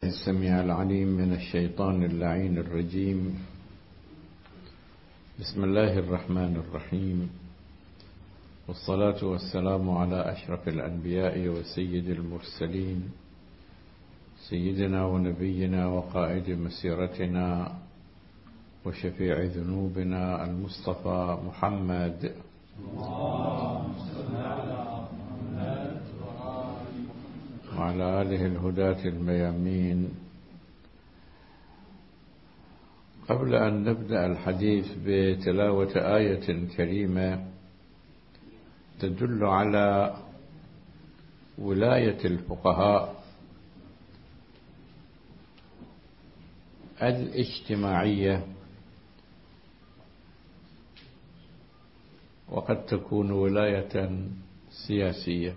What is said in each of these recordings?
السميع العليم من الشيطان اللعين الرجيم. بسم الله الرحمن الرحيم، والصلاة والسلام على أشرف الأنبياء وسيد المرسلين، سيدنا ونبينا وقائد مسيرتنا وشفيع ذنوبنا المصطفى محمد. وعلى آله الهداة الميامين. قبل أن نبدأ الحديث بتلاوة آية كريمة تدل على ولاية الفقهاء الاجتماعية، وقد تكون ولاية سياسية.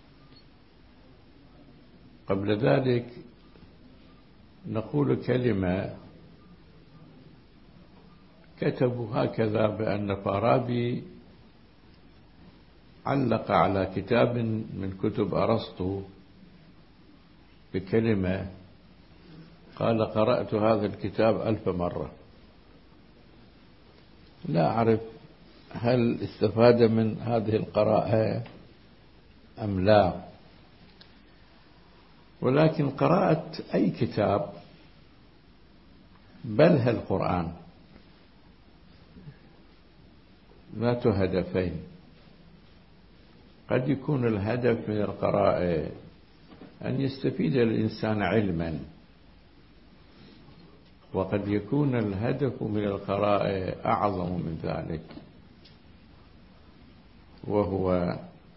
قبل ذلك نقول كلمة كتبوا هكذا بأن فارابي علق على كتاب من كتب أرسطو بكلمة، قال: قرأت هذا الكتاب 1000 مرة. لا أعرف هل استفاد من هذه القراءة أم لا، ولكن قراءة أي كتاب بل القرآن ذات هدفين. قد يكون الهدف من القراءة أن يستفيد الإنسان علما، وقد يكون الهدف من القراءة أعظم من ذلك، وهو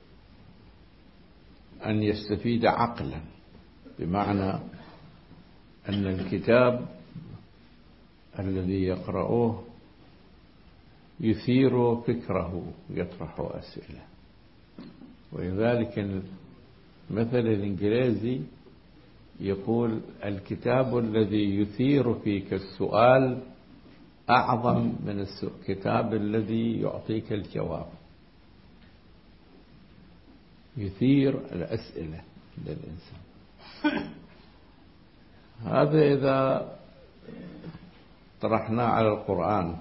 أن يستفيد عقلا، بمعنى أن الكتاب الذي يقرأه يثير فكره ويطرح أسئلة. ولذلك المثل الإنجليزي يقول: الكتاب الذي يثير فيك السؤال أعظم من الكتاب الذي يعطيك الجواب. يثير الأسئلة للإنسان. هذا إذا طرحنا على القرآن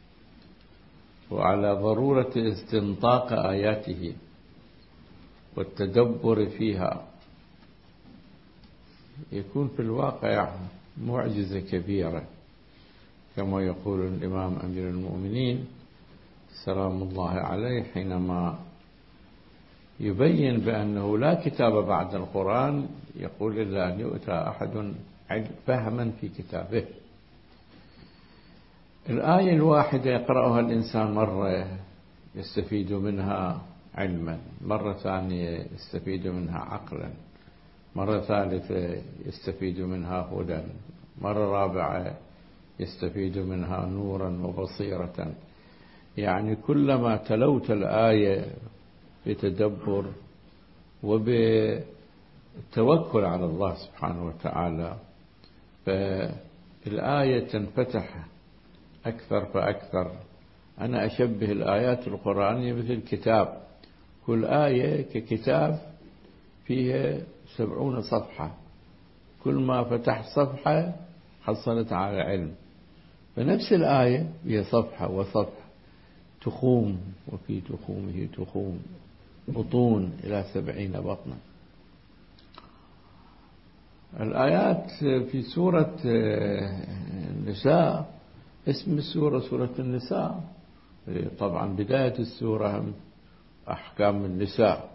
وعلى ضرورة استنطاق آياته والتدبر فيها، يكون في الواقع معجزة كبيرة، كما يقول الإمام أمير المؤمنين سلام الله عليه حينما يبين بأنه لا كتاب بعد القرآن، يقول: إلا أن يؤتى أحد فهما في كتابه. الآية الواحدة يقرأها الإنسان مرة يستفيد منها علما، مرة ثانية يستفيد منها عقلا، مرة ثالثة يستفيد منها هدى، مرة رابعة يستفيد منها نورا وبصيرة. يعني كلما تلوت الآية بتدبر وبتوكل على الله سبحانه وتعالى، فالآية تنفتح أكثر فأكثر. أنا أشبه الآيات القرآنية مثل كتاب، كل آية ككتاب فيها 70 صفحة، كل ما فتحت صفحة حصلت على علم. فنفس الآية هي صفحة وصفحة، تخوم وفي تخومه تخوم، بطون إلى 70 بطنا. الآيات في سورة النساء، اسم السورة سورة النساء، طبعا بداية السورة أحكام النساء،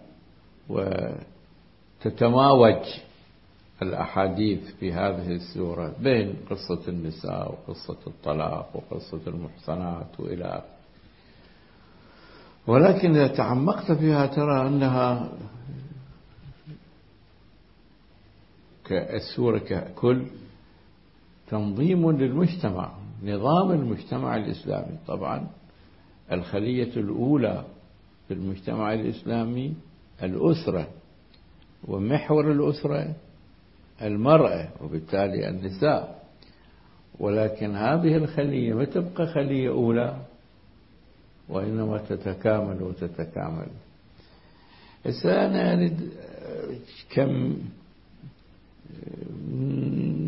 وتتماوج الأحاديث في هذه السورة بين قصة النساء وقصة الطلاق وقصة المحصنات وإلى آخره. ولكن إذا تعمقت فيها ترى أنها كالسورة ككل تنظيم للمجتمع، نظام المجتمع الإسلامي. طبعا الخلية الأولى في المجتمع الإسلامي الأسرة، ومحور الأسرة المرأة وبالتالي النساء. ولكن هذه الخلية ما تبقى خلية أولى، وإنما تتكامل وتتكامل. أنا أريد كم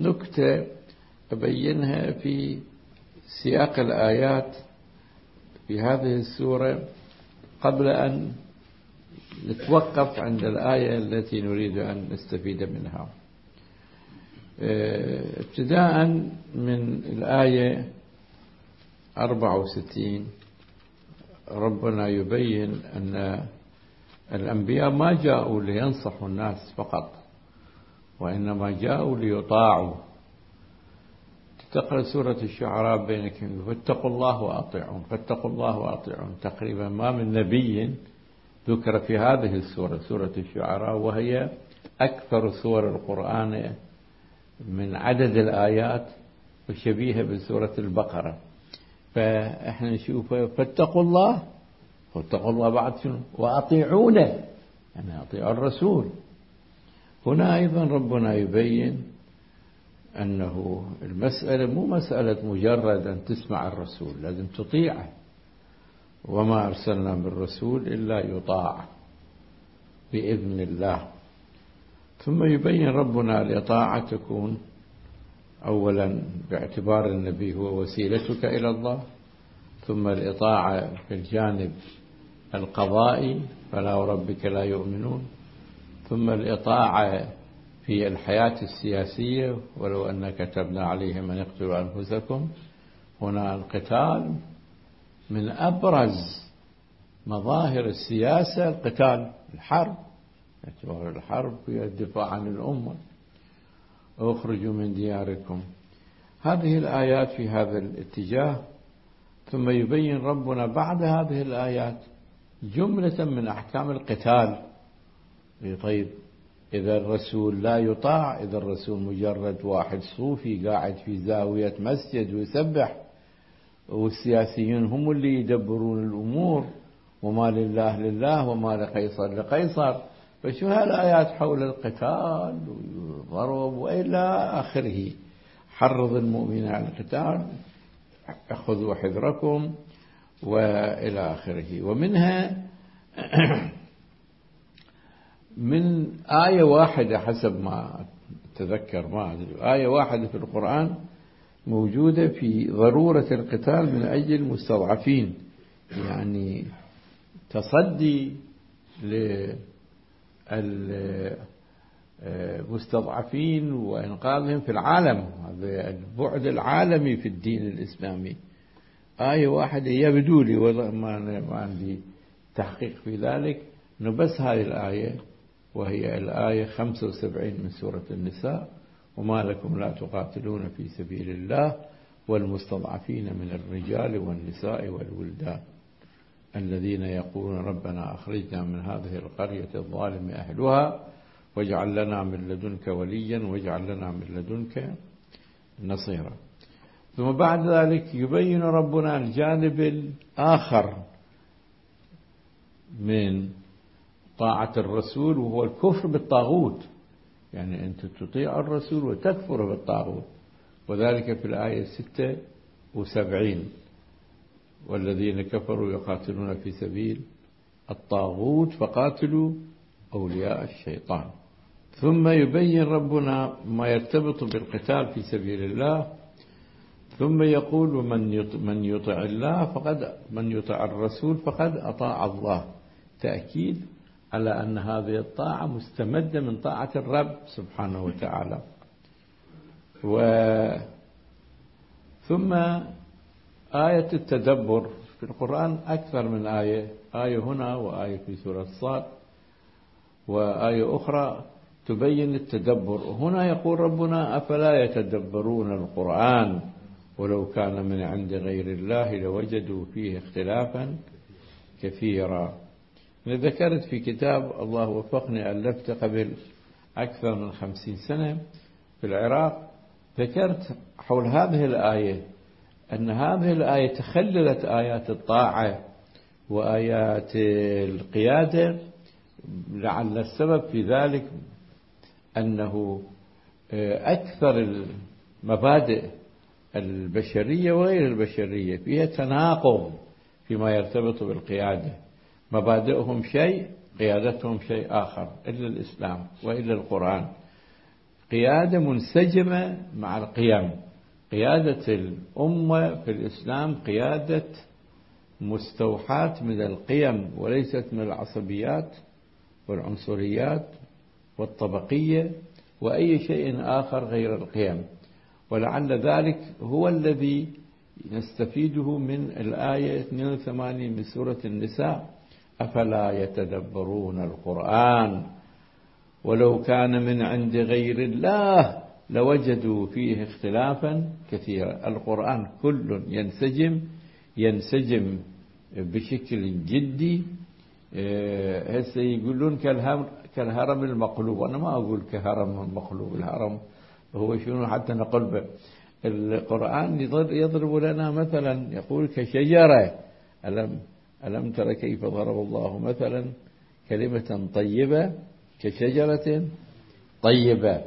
نكتة أبينها في سياق الآيات في هذه السورة قبل أن نتوقف عند الآية التي نريد أن نستفيد منها. ابتداء من الآية 64 ربنا يبين أن الأنبياء ما جاءوا لينصحوا الناس فقط، وإنما جاءوا ليطاعوا. تقرأ سورة الشعراء بينك فاتقوا الله وأطيعون، فاتقوا الله وأطيعون. تقريبا ما من نبي ذكر في هذه السورة، سورة الشعراء، وهي أكثر سور القرآن من عدد الآيات وشبيهة بسورة البقرة. فإحنا نشوف فاتقوا الله، واتقوا الله بعد شنو؟ وأطيعونه، يعني أطيعوا الرسول. هنا أيضا ربنا يبين أنه المسألة مو مسألة مجرد أن تسمع الرسول، لازم تطيعه. وما أرسلنا من رسول إلا يطاع بإذن الله. ثم يبين ربنا الإطاعة تكون أولا باعتبار النبي هو وسيلتك إلى الله، ثم الإطاعة في الجانب القضائي فلا وربك لا يؤمنون، ثم الإطاعة في الحياة السياسية ولو أن كتبنا عليهم أن اقتلوا أنفسكم. هنا القتال من أبرز مظاهر السياسة، القتال، الحرب، اعتبار الحرب هي الدفاع عن الأمة. اخرجوا من دياركم. هذه الآيات في هذا الاتجاه. ثم يبين ربنا بعد هذه الآيات جملة من أحكام القتال. طيب إذا الرسول لا يطاع، إذا الرسول مجرد واحد صوفي قاعد في زاوية مسجد ويسبح، والسياسيين هم اللي يدبرون الأمور، وما لله لله وما لقيصر لقيصر، فشو هالآيات حول القتال والضرب وإلى آخره؟ حرض المؤمنين على القتال، خذوا حذركم وإلى آخره. ومنها من آية واحدة حسب ما أتذكر، ما أدري، آية واحدة في القرآن موجودة في ضرورة القتال من أجل المستضعفين، يعني تصدي للمستضعفين وإنقاذهم في العالم. هذا البعد العالمي في الدين الإسلامي. آية واحدة يبدو لي، والله ما عندي تحقيق في ذلك، إنه بس هذه الآية، وهي الآية 75 من سورة النساء: وما لكم لا تقاتلون في سبيل الله والمستضعفين من الرجال والنساء والولدان الذين يقولون ربنا أخرجنا من هذه القرية الظالم أهلها واجعل لنا من لدنك وليا واجعل لنا من لدنك نصيرا. ثم بعد ذلك يبين ربنا الجانب الآخر من طاعة الرسول، وهو الكفر بالطاغوت، يعني أنت تطيع الرسول وتكفر بالطاغوت، وذلك في الآية 76: والذين كفروا يقاتلون في سبيل الطاغوت فقاتلوا أولياء الشيطان. ثم يبين ربنا ما يرتبط بالقتال في سبيل الله، ثم يقول من يطع الله من يطع الرسول فقد أطاع الله، تأكيد على أن هذه الطاعة مستمدة من طاعة الرب سبحانه وتعالى. ثم آية التدبر في القرآن أكثر من آية، آية هنا وآية في سورة صاد وآية أخرى تبين التدبر. هنا يقول ربنا أفلا يتدبرون القرآن ولو كان من عند غير الله لوجدوا فيه اختلافا كثيرا. أنا ذكرت في كتاب الله وفقني ألفت قبل أكثر من 50 سنة في العراق، ذكرت حول هذه الآية أن هذه الآية تخللت آيات الطاعة وآيات القيادة، لعل السبب في ذلك أنه أكثر المبادئ البشرية وغير البشرية فيها تناقض فيما يرتبط بالقيادة. مبادئهم شيء، قيادتهم شيء آخر، إلا الإسلام وإلا القرآن. قيادة منسجمة مع القيم. قيادة الأمة في الإسلام قيادة مستوحاة من القيم وليست من العصبيات والعنصريات والطبقية وأي شيء آخر غير القيم. ولعل ذلك هو الذي نستفيده من الآية 82 من سورة النساء: أفلا يتدبرون القرآن ولو كان من عند غير الله لوجدوا فيه اختلافا كثيرا. القرآن كل ينسجم بشكل جدي. هسه يقولون كالهرم المقلوب. أنا ما أقول كهرم مقلوب. الهرم هو شنو حتى نقلبه. القرآن يضرب لنا مثلا، يقول كشجرة. ألم تر كيف ضرب الله مثلا كلمة طيبة كشجرة طيبة.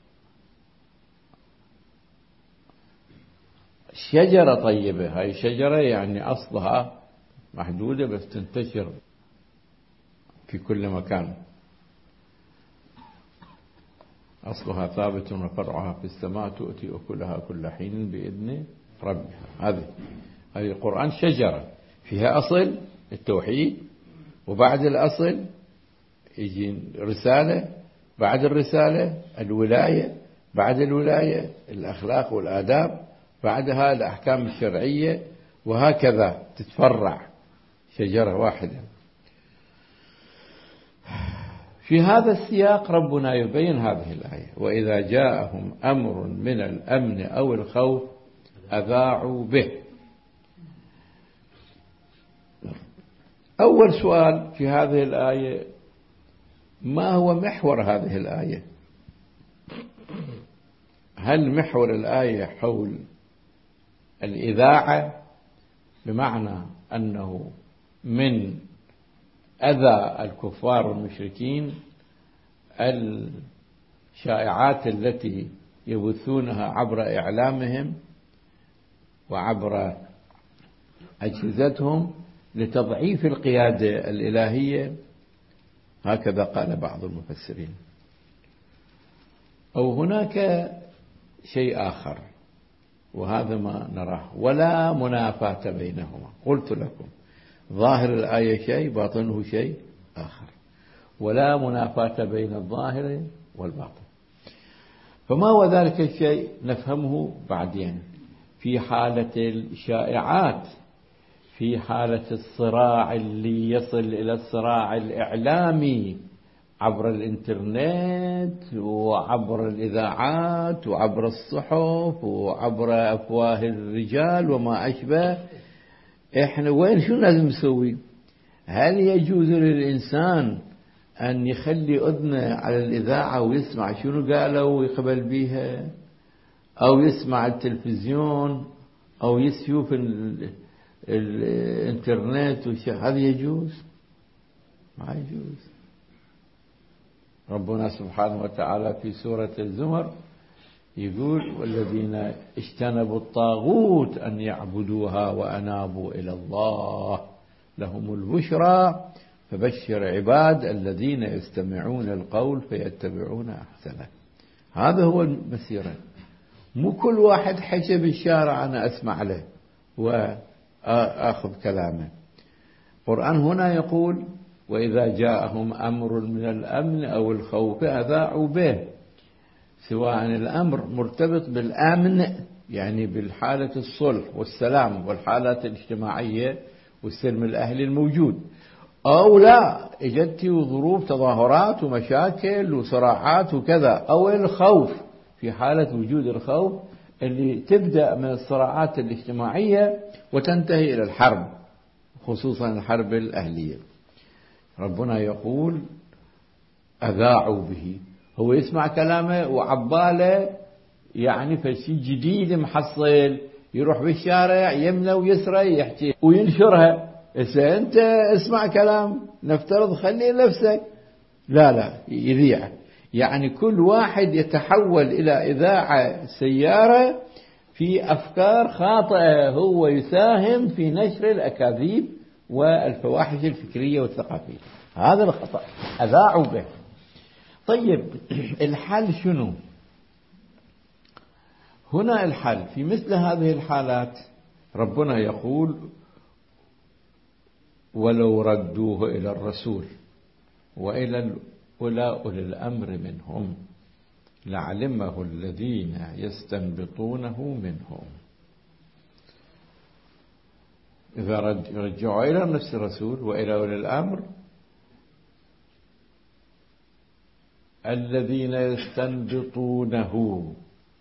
شجرة طيبة، هاي شجرة يعني أصلها محدودة بس تنتشر في كل مكان. أصلها ثابت وفرعها في السماء تؤتي أكلها كل حين بإذن ربها. هذه القرآن شجرة فيها أصل التوحيد، وبعد الأصل يجي رسالة، بعد الرسالة الولاية، بعد الولاية الأخلاق والآداب، بعدها الأحكام الشرعية، وهكذا تتفرع شجرة واحدة. في هذا السياق ربنا يبين هذه الآية: وإذا جاءهم أمر من الأمن أو الخوف أذاعوا به. أول سؤال في هذه الآية: ما هو محور هذه الآية؟ هل محور الآية حول الإذاعة، بمعنى أنه من أذى الكفار والمشركين الشائعات التي يبثونها عبر إعلامهم وعبر أجهزتهم لتضعيف القيادة الإلهية؟ هكذا قال بعض المفسرين. أو هناك شيء آخر، وهذا ما نراه، ولا منافاة بينهما. قلت لكم ظاهر الآية شيء، باطنه شيء آخر، ولا منافاة بين الظاهر والباطن. فما هو ذلك الشيء؟ نفهمه بعدين. في حالة الشائعات، في حالة الصراع اللي يصل إلى الصراع الإعلامي عبر الإنترنت وعبر الإذاعات وعبر الصحف وعبر أفواه الرجال وما أشبه، إحنا وين شو لازم نسوي؟ هل يجوز للإنسان أن يخلي أذنه على الإذاعة ويسمع شنو قالوا ويقبل بيها، أو يسمع التلفزيون، أو يشوف الإنترنت هذا يجوز؟ ما يجوز. ربنا سبحانه وتعالى في سورة الزمر يقول: والذين اجتنبوا الطاغوت أن يعبدوها وأنابوا إلى الله لهم البشرى فبشر عباد الذين يستمعون القول فيتبعون أحسنه. هذا هو المسيرة. مو كل واحد حكى بالشارع أنا أسمع له وأخذ كلامه. القرآن هنا يقول: وإذا جاءهم أمر من الأمن أو الخوف أذاعوا به. سواء الأمر مرتبط بالأمن، يعني بالحالة الصلح والسلام والحالات الاجتماعية والسلم الأهلي الموجود، أو لا اجت ظروف تظاهرات ومشاكل وصراعات وكذا، أو الخوف في حالة وجود الخوف اللي تبدأ من الصراعات الاجتماعية وتنتهي إلى الحرب، خصوصا الحرب الأهلية. ربنا يقول: أذاعوا به. هو يسمع كلامه وعباله يعني فشي جديد محصل، يروح بالشارع يمنى ويسرى يحكي وينشرها. إذا أنت اسمع كلام نفترض خليه لنفسك، لا يذيع. يعني كل واحد يتحول إلى إذاعة سيارة في أفكار خاطئة، هو يساهم في نشر الأكاذيب والفواحش الفكرية والثقافية. هذا الخطأ، أذاعوا به. طيب الحل شنو؟ هنا الحل في مثل هذه الحالات، ربنا يقول ولو ردوه إلى الرسول وإلى أولي الأمر منهم لعلمه الذين يستنبطونه منهم. إذا رجعوا إلى نفس الرسول وإلى أولي الأمر الذين يستنبطونه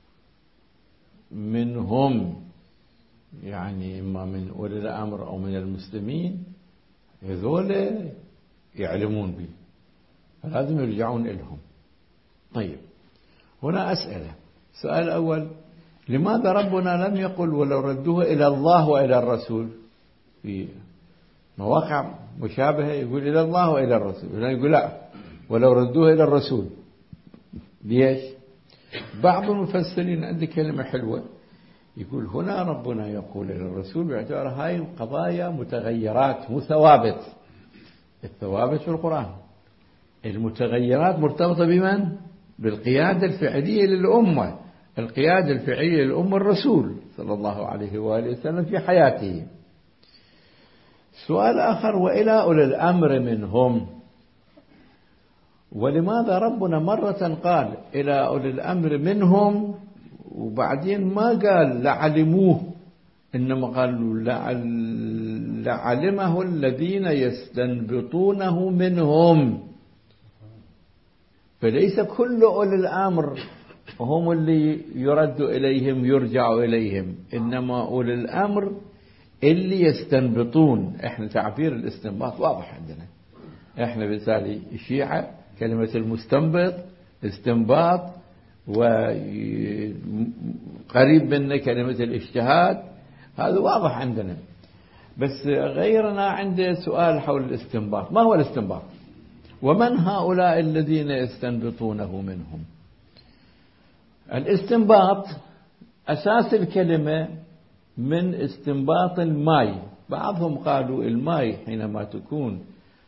منهم، يعني إما من أولي الأمر أو من المسلمين، هذول يعلمون به فلازم يرجعون إلهم. طيب هنا أسئلة. السؤال الأول: لماذا ربنا لم يقل ولو ردوه إلى الله وإلى الرسول؟ في مواقع مشابهة يقول إلى الله وإلى الرسول، هنا يقول لا ولو ردوه إلى الرسول. ليش؟ بعض المفسرين عنده كلمة حلوة، يقول هنا ربنا يقول إلى الرسول باعتبار هاي القضايا متغيرات مو ثوابت. الثوابت في القرآن، المتغيرات مرتبطة بمن؟ بالقيادة الفعلية للأمة. القيادة الفعلية للأمة الرسول صلى الله عليه وآله وسلم في حياته. سؤال آخر: وإلى أولي الأمر منهم، ولماذا ربنا مرة قال إلى أولي الأمر منهم وبعدين ما قال لعلموه، إنما قالوا لعلمه الذين يستنبطونه منهم؟ فليس كل أولي الأمر هم اللي يرد إليهم يرجع إليهم، إنما أولي الأمر اللي يستنبطون. إحنا تعبير الاستنباط واضح عندنا، إحنا بالتالي الشيعة كلمة المستنبط استنباط، وقريب منا كلمة الاجتهاد، هذا واضح عندنا. بس غيرنا عنده سؤال حول الاستنباط. ما هو الاستنباط؟ ومن هؤلاء الذين يستنبطونه منهم؟ الاستنباط أساس الكلمة من استنباط الماء. بعضهم قالوا الماء حينما تكون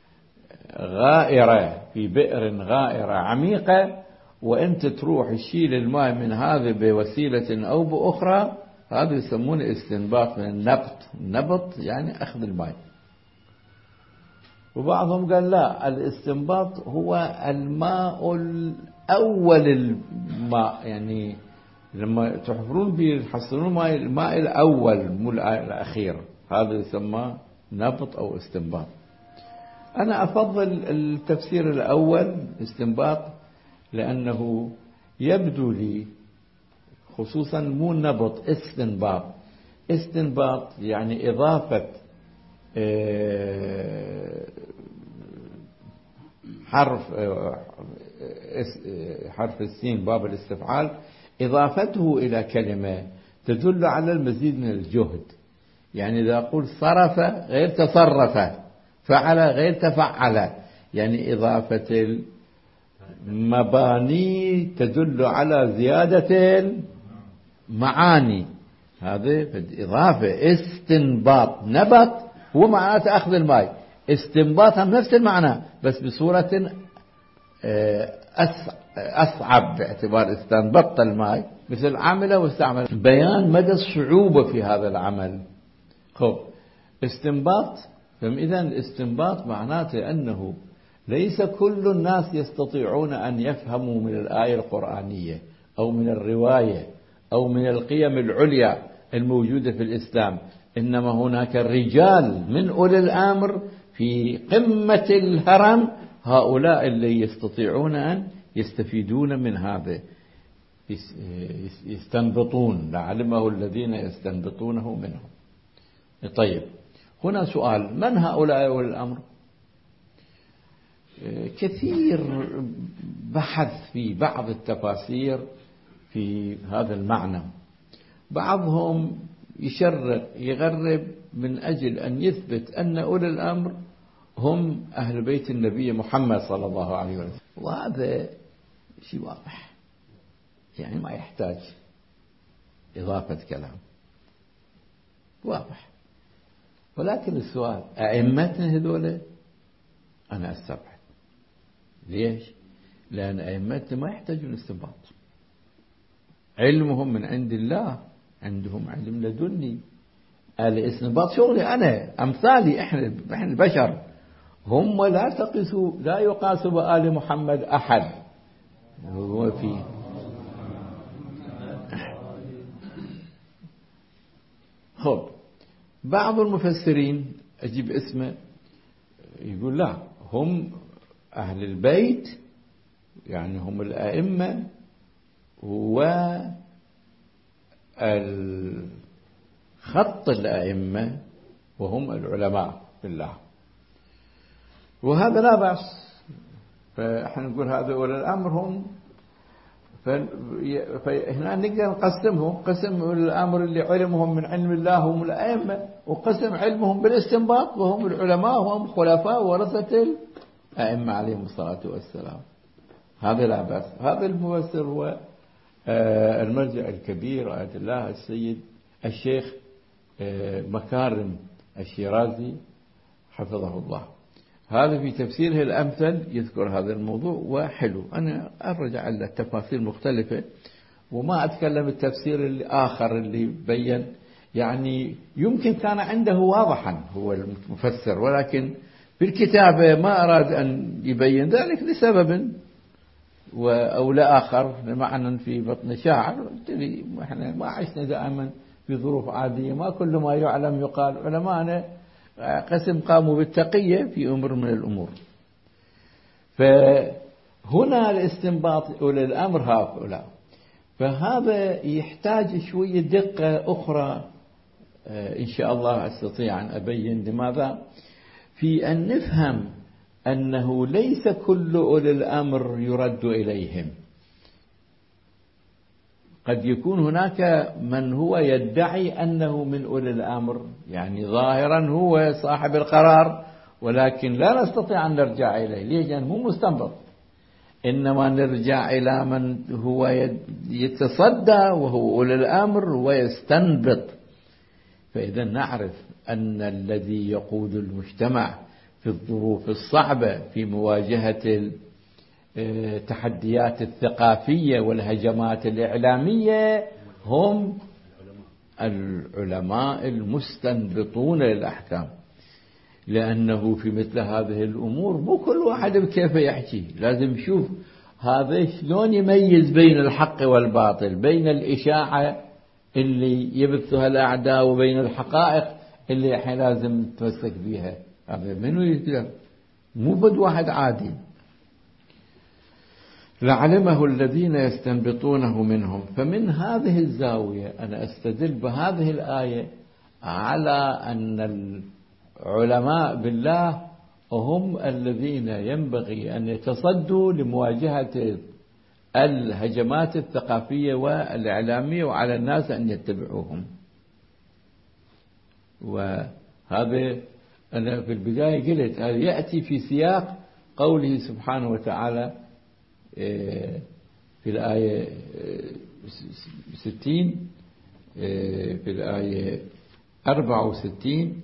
غائرة في بئر غائرة عميقة وأنت تروح تشيل الماء من هذا بوسيلة أو بأخرى، هذا يسمونه استنباط من النبط. النبط يعني أخذ الماء. وبعضهم قال لا، الاستنباط هو الماء الأول، الماء يعني لما تحفرون بيحصلون الماء الأول مو الأخير، هذا يسمى نبط أو استنباط. أنا أفضل التفسير الأول استنباط، لأنه يبدو لي خصوصا مو نبط، استنباط. استنباط يعني إضافة حرف السين باب الاستفعال، إضافته إلى كلمة تدل على المزيد من الجهد. يعني إذا أقول صرف غير تصرف، فعل غير تفعل، يعني إضافة المباني تدل على زيادة المعاني. هذا إضافة. استنباط نبط هو معناته أخذ الماء، استنباط هم نفس المعنى بس بصورة أصعب، باعتبار استنبط الماء مثل عمله واستعمل، بيان مدى الصعوبة في هذا العمل. خب استنباط، فإذا الاستنباط معناته أنه ليس كل الناس يستطيعون أن يفهموا من الآية القرآنية أو من الرواية أو من القيم العليا الموجودة في الإسلام، إنما هناك رجال من أولي الأمر في قمة الهرم، هؤلاء اللي يستطيعون أن يستفيدون من هذا، يستنبطون لعلمه الذين يستنبطونه منهم. طيب هنا سؤال: من هؤلاء أولي الأمر؟ كثير بحث في بعض التفاسير في هذا المعنى. بعضهم يشرق يغرب من أجل أن يثبت أن أولي الأمر هم أهل بيت النبي محمد صلى الله عليه وسلم، وهذا شيء واضح، يعني ما يحتاج إضافة كلام، واضح. ولكن السؤال: أئمتنا هذول؟ أنا أستبعد. ليش؟ لأن أئمتنا ما يحتاجون استنباط. علمهم من عند الله، عندهم علم لدني. الاستنباط شغلي أنا، أمثالي إحنا البشر. هم لا يقاس بآل محمد أحد. هو في خب بعض المفسرين أجيب اسمه يقول لا، هم أهل البيت، يعني هم الأئمة وخط الأئمة وهم العلماء بالله، وهذا لا بأس. فإحنا نقول هذا أولي الأمر هم. فهنا نقدر نقسمهم قسم أولي الأمر اللي علمهم من علم الله هم الأئمة، وقسم علمهم بالاستنباط وهم العلماء وهم خلفاء ورثة الأئمة عليهم الصلاة والسلام. هذا لا بأس. هذا المفسر هو المرجع الكبير آية الله السيد الشيخ مكارم الشيرازي حفظه الله. هذا في تفسيره الأمثل يذكر هذا الموضوع وحلو. أنا أرجع إلى التفاصيل مختلفة وما أتكلم التفسير الآخر اللي بين، يعني يمكن كان عنده واضحا هو المفسر، ولكن في الكتابة ما أراد أن يبين ذلك لسبب أو لآخر، معنى في بطن شاعر. احنا ما عشنا دائما في ظروف عادية، ما كل ما يعلم يقال. علماءنا قسم قاموا بالتقية في أمر من الأمور. فهنا الاستنباط أولي الأمر هؤلاء، فهذا يحتاج شوية دقة أخرى إن شاء الله أستطيع أن أبين. لماذا؟ في أن نفهم أنه ليس كل أولي الأمر يرد إليهم. قد يكون هناك من هو يدعي أنه من أولي الأمر، يعني ظاهرا هو صاحب القرار، ولكن لا نستطيع أن نرجع إليه. ليش؟ لأنه مو مستنبط، إنما نرجع إلى من هو يتصدى وهو أولي الأمر ويستنبط. فإذا نعرف أن الذي يقود المجتمع في الظروف الصعبة في مواجهة التحديات الثقافية والهجمات الإعلامية هم العلماء المستنبطون للأحكام. لأنه في مثل هذه الأمور مو كل واحد بكيفه يحكي، لازم يشوف هذا شلون يميز بين الحق والباطل، بين الإشاعة اللي يبثها الأعداء وبين الحقائق اللي احنا لازم نتمسك بها. هذا منو يقدر؟ مو بد واحد عادي. لعلمه الذين يستنبطونه منهم. فمن هذه الزاوية أنا أستدل بهذه الآية على أن العلماء بالله هم الذين ينبغي أن يتصدوا لمواجهة الهجمات الثقافية والإعلامية، وعلى الناس أن يتبعوهم. وهذا أنا في البداية قلت هذا يأتي في سياق قوله سبحانه وتعالى في الآية 60 في الآية 64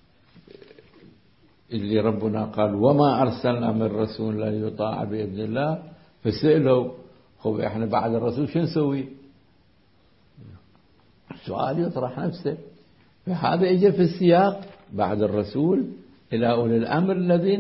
اللي ربنا قال وما أرسلنا من رسول لا يطاع بإذن الله. فسألوا خب احنا بعد الرسول شو نسوي؟ السؤال يطرح نفسه. فهذا اجى في السياق بعد الرسول إلى أولي الأمر الذين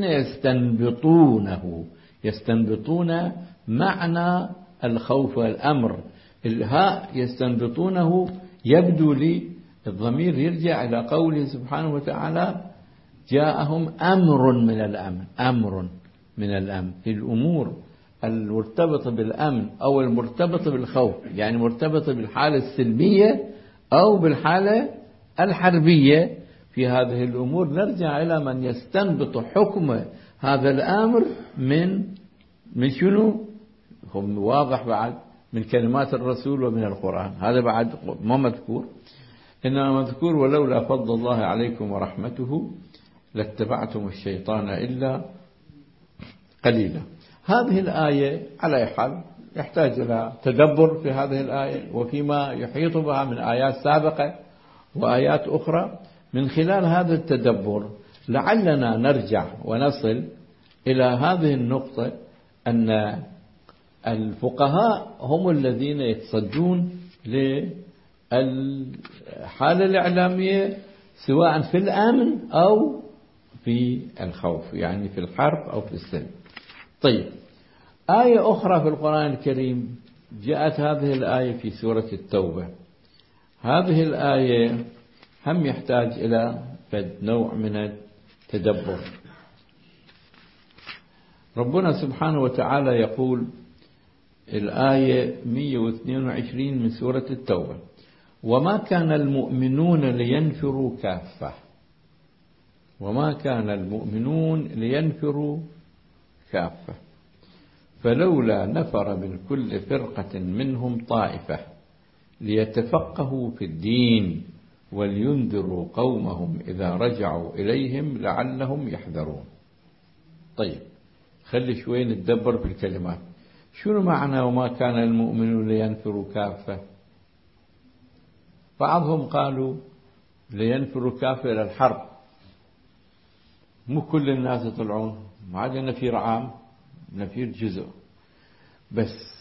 يستنبطون معنى الخوف والأمر. الهاء يستنبطونه يبدو لي الضمير يرجع إلى قوله سبحانه وتعالى جاءهم أمر من الأمن. أمر من الأمن في الأمور المرتبطة بالأمن أو المرتبطة بالخوف، يعني مرتبطة بالحالة السلمية أو بالحالة الحربية. في هذه الأمور نرجع إلى من يستنبط حكم هذا الأمر من شنو؟ هم واضح بعد من كلمات الرسول ومن القرآن. هذا بعد ما مذكور، إنما مذكور ولولا فضل الله عليكم ورحمته لاتبعتم الشيطان إلا قليلا. هذه الآية على حال يحتاج إلى تدبر في هذه الآية وفيما يحيط بها من آيات سابقة وآيات أخرى. من خلال هذا التدبر لعلنا نرجع ونصل إلى هذه النقطة، أن الفقهاء هم الذين يتصدون للحالة الإعلامية سواء في الأمن أو في الخوف، يعني في الحرب أو في السلم. طيب، آية أخرى في القرآن الكريم جاءت هذه الآية في سورة التوبة. هذه الآية هم يحتاج إلى نوع من التدبر. ربنا سبحانه وتعالى يقول الآية 122 من سورة التوبة: وما كان المؤمنون لينفروا كافة، وما كان المؤمنون لينفروا كافة فلولا نفر من كل فرقة منهم طائفة ليتفقهوا في الدين ولينذروا قومهم إذا رجعوا إليهم لعلهم يحذرون. طيب، خلي شوي نتدبر في الكلمات. شنو معنى وما كان المؤمنون لينفروا كافة؟ بعضهم قالوا لينفروا كافة إلى الحرب، مو كل الناس يطلعون، ما عاد نفير عام، نفير جزء. بس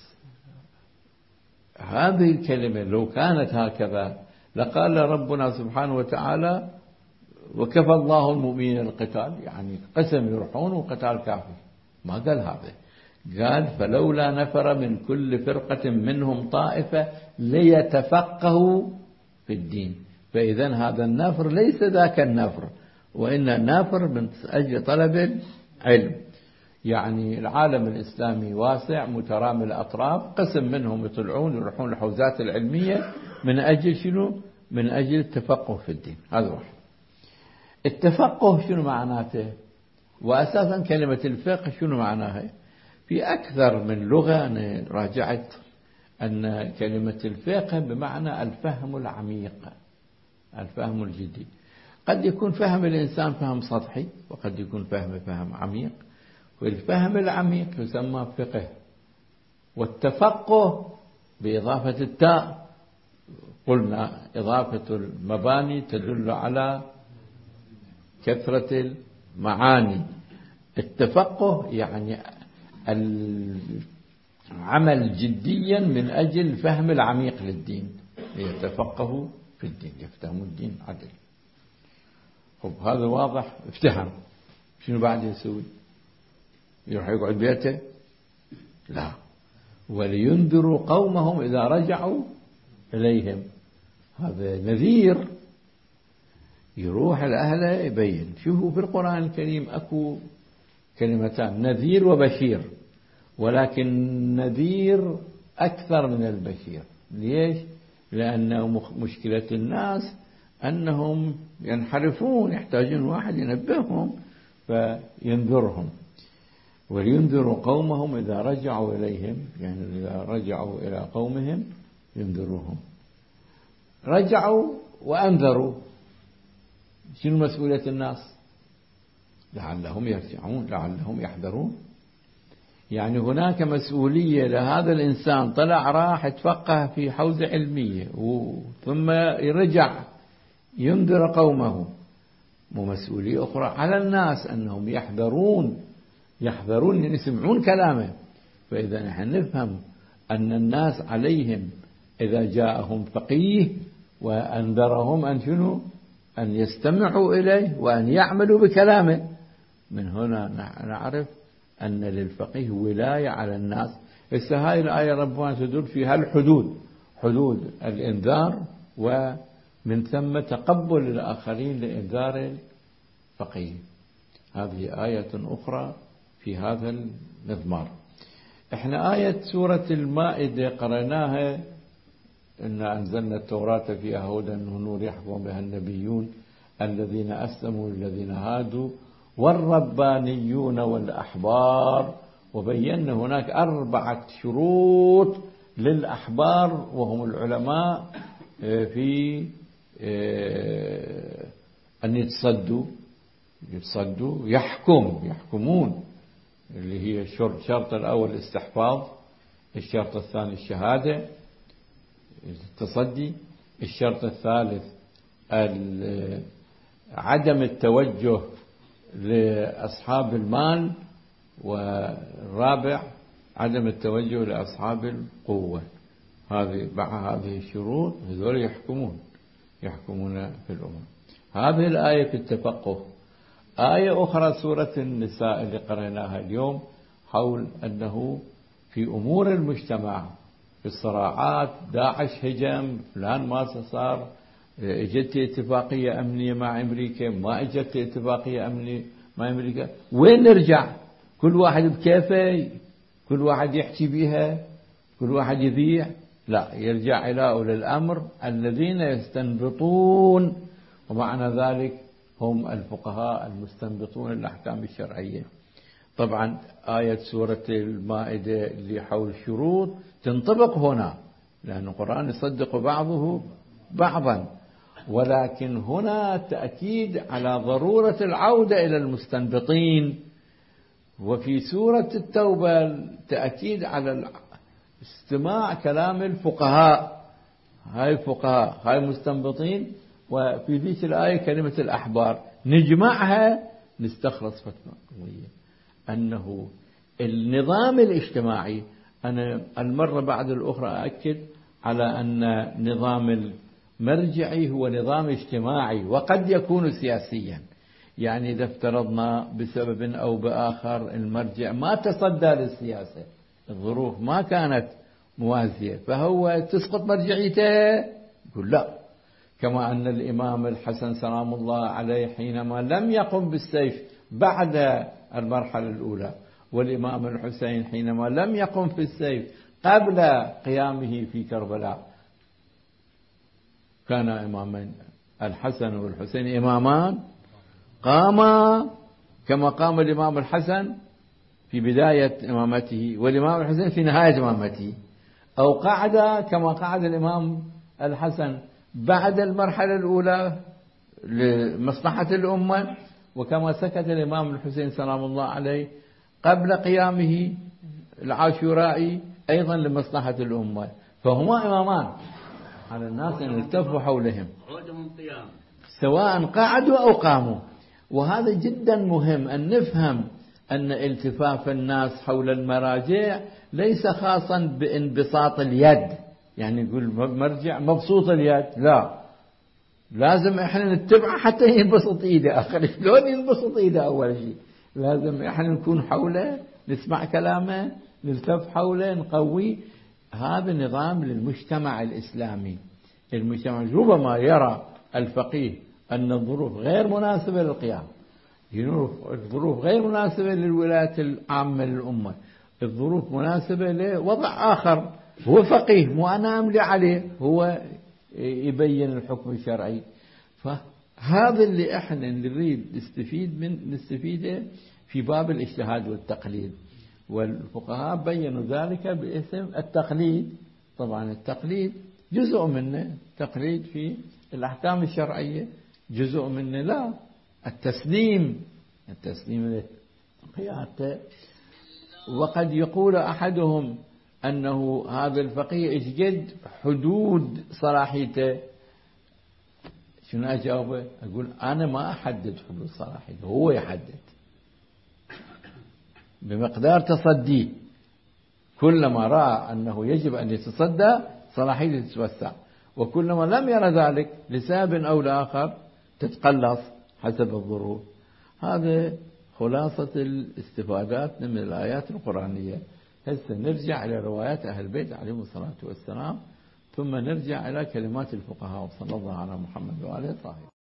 هذه الكلمة لو كانت هكذا لقال ربنا سبحانه وتعالى وكفى الله المؤمنين القتال، يعني قسم يروحون وقتال كافي. ما قال هذا، قال فلولا نفر من كل فرقة منهم طائفة ليتفقهوا في الدين. فإذا هذا النفر ليس ذاك النفر، وإن النفر من أجل طلب العلم. يعني العالم الإسلامي واسع مترامي الأطراف، قسم منهم يطلعون يروحون الحوزات العلمية من أجل شنو؟ من أجل التفقه في الدين. هذا واحد. التفقه شنو معناته؟ وأساسا كلمة الفقه شنو معناها؟ في أكثر من لغة أنا راجعت أن كلمة الفقه بمعنى الفهم العميق، الفهم الجدي. قد يكون فهم الإنسان فهم سطحي، وقد يكون فهم عميق، والفهم العميق يسمى فقه. والتفقه بإضافة التاء، قلنا إضافة المباني تدل على كثرة المعاني. التفقه يعني العمل جديا من أجل الفهم العميق للدين، يتفقهوا في الدين، يفتهموا الدين عدل. خب هذا واضح، افتهم. شنو بعد يسوي؟ يروح يقعد بيته؟ لا، ولينذروا قومهم إذا رجعوا إليهم. هذا نذير، يروح الأهل يبين. شوفوا في القرآن الكريم أكو كلمتان، نذير وبشير، ولكن نذير أكثر من البشير. ليش؟ لأن مشكلة الناس أنهم ينحرفون، يحتاجون واحد ينبههم فينذرهم. ولينذروا قومهم إذا رجعوا إليهم، يعني إذا رجعوا إلى قومهم ينذروهم. رجعوا وأنذروا، شنو مسؤولية الناس؟ لعلهم يرجعون، لعلهم يحذرون. يعني هناك مسؤولية لهذا الإنسان، طلع راح يتفقه في حوزة علمية ثم يرجع ينذر قومه، ومسؤولية أخرى على الناس أنهم يحذرون يعني يسمعون كلامه. فإذا نحن نفهم أن الناس عليهم إذا جاءهم فقيه وأنذرهم أن شنو؟ أن يستمعوا إليه وأن يعملوا بكلامه. من هنا نعرف أن للفقيه ولاية على الناس. هاي الآية ربنا تدل فيها الحدود، حدود الإنذار، ومن ثم تقبل الآخرين لإنذار الفقيه. هذه آية أخرى في هذا المضمار. احنا آية سورة المائدة قرأناها: إنا أنزلنا التوراة فيها هدى ونور يحكم بها النبيون الذين أسلموا للذين هادوا والربانيون والأحبار. وبينا هناك 4 شروط للأحبار وهم العلماء في أن يتصدوا يحكمون، اللي هي الشرط الأول الاستحفاظ، الشرط الثاني الشهادة التصدي، الشرط الثالث عدم التوجه لأصحاب المال، والرابع عدم التوجه لأصحاب القوة. هذه الشروط هذول يحكمون في الأمم. هذه الآية في التفقه. آية أخرى سورة النساء اللي قرأناها اليوم حول أنه في أمور المجتمع، في الصراعات، داعش هجم، فلان ما صار، اجت اتفاقية أمنية مع أمريكا، ما اجت اتفاقية أمنية مع أمريكا، وين نرجع؟ كل واحد بكيفه، كل واحد يحكي بها، كل واحد يذيع. لا، يرجع إلى أولي الأمر الذين يستنبطون، ومعنى ذلك هم الفقهاء المستنبطون الأحكام الشرعية. طبعا آية سورة المائدة اللي حول الشروط تنطبق هنا، لأن القرآن يصدق بعضه بعضا، ولكن هنا تأكيد على ضرورة العودة إلى المستنبطين. وفي سورة التوبة تأكيد على استماع كلام الفقهاء. هاي الفقهاء هاي المستنبطين. وفي ذيك الآية كلمة الأحبار نجمعها نستخلص فتوى قوية أنه النظام الاجتماعي، أنا المرة بعد الأخرى أأكد على أن نظام المرجعي هو نظام اجتماعي وقد يكون سياسيا. يعني إذا افترضنا بسبب أو بآخر المرجع ما تصدى للسياسة، الظروف ما كانت موازية، فهو تسقط مرجعيته؟ يقول لا. كما أن الإمام الحسن سلام الله عليه حينما لم يقم بالسيف بعد المرحلة الأولى، والإمام الحسين حينما لم يقم في السيف قبل قيامه في كربلاء، كان إمامين، الحسن والحسين إمامان قاما كما قام الإمام الحسن في بداية إمامته والإمام الحسين في نهاية إمامته، أو قعد كما قعد الإمام الحسن بعد المرحلة الأولى لمصلحة الأمة، وكما سكت الإمام الحسين سلام الله عليه قبل قيامه العاشورائي أيضا لمصلحة الأمة. فهما إمامان على الناس أن يلتفوا حولهم سواء قعدوا أو قاموا. وهذا جدا مهم أن نفهم أن التفاف الناس حول المراجع ليس خاصا بانبساط اليد، يعني يقول مرجع مبسوط اليد، لا، لازم احنا نتبعه حتى ينبسط ايده. اخر شلون ينبسط ايده؟ اول شيء لازم احنا نكون حوله، نسمع كلامه، نلتف حوله، نقوي. هذا نظام للمجتمع الإسلامي. المجتمع ربما يرى الفقيه أن الظروف غير مناسبة للقيام، الظروف غير مناسبة للولاية العامة للأمة، الظروف مناسبة لوضع آخر. هو فقيه، مو أنا أملي عليه، هو يبين الحكم الشرعي. فهذا اللي احنا نريد نستفيده في باب الاجتهاد والتقليد، والفقهاء بينوا ذلك باسم التقليد. طبعا التقليد جزء منه تقليد في الأحكام الشرعية، جزء منه لا، التسليم لقيادته. وقد يقول أحدهم أنه هذا الفقيه إيش قد حدود صلاحيته. شنو أجاوبه؟ أقول أنا ما أحدد حدود صلاحيته، هو يحدد بمقدار تصديه. كلما رأى أنه يجب أن يتصدى صلاحيته تتوسع، وكلما لم يرى ذلك لسبب أو لآخر تتقلص حسب الظروف. هذا خلاصة الاستفادات من الآيات القرآنية. هسه نرجع إلى روايات أهل البيت عليهم الصلاة والسلام، ثم نرجع إلى كلمات الفقهاء. وصلى الله على محمد وآله الطاهرين.